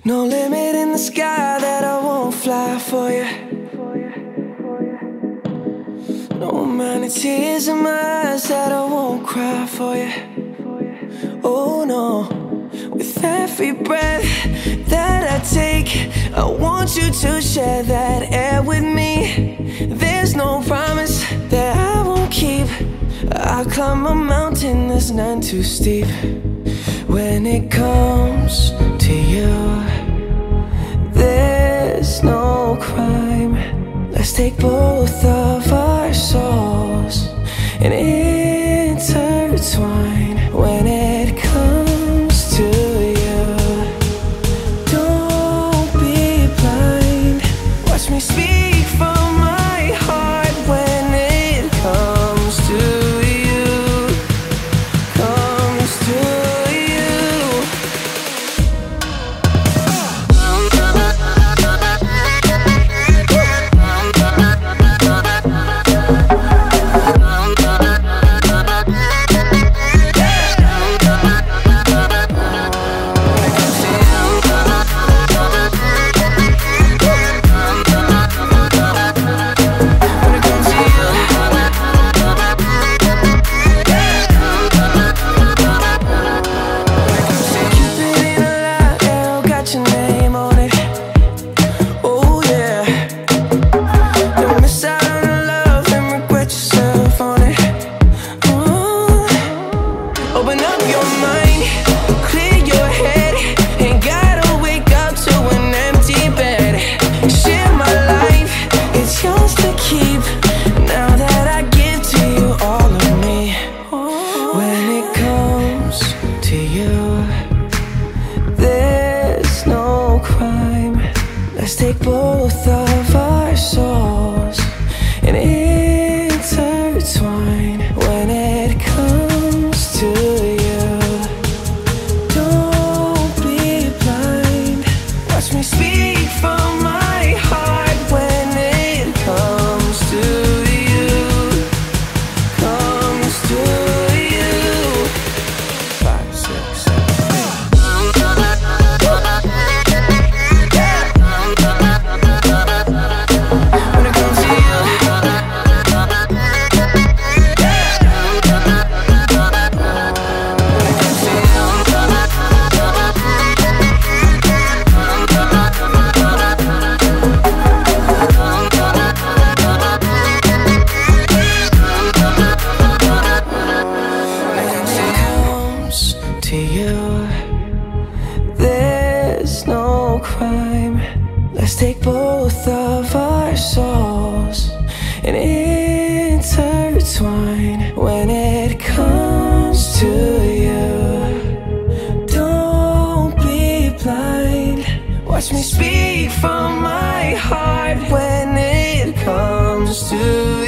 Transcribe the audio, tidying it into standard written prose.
No limit in the sky that I won't fly for you. No amount of tears in my eyes that I won't cry for you. Oh no, with every breath that I take, I want you to share that air with me. There's no promise that I won't keep. I climb a mountain that's none too steep. When it comes to you, there's no crime. Let's take both of our souls and intertwine. When it comes to you, don't be blind. Watch me speak from my heart. When it comes to you, comes to open up your mind, clear your head. Ain't gotta wake up to an empty bed. Share my life, it's yours to keep. Now that I give to you all of me. When it comes to you, there's no crime. Let's take both of our souls and intertwine. When it comes to you, don't be blind. Watch me speak from my heart. When it comes to you, comes to you. 5, 6, 7. To you, there's no crime. Let's take both of our souls and intertwine. When it comes to you, don't be blind. Watch me speak from my heart. When it comes to you.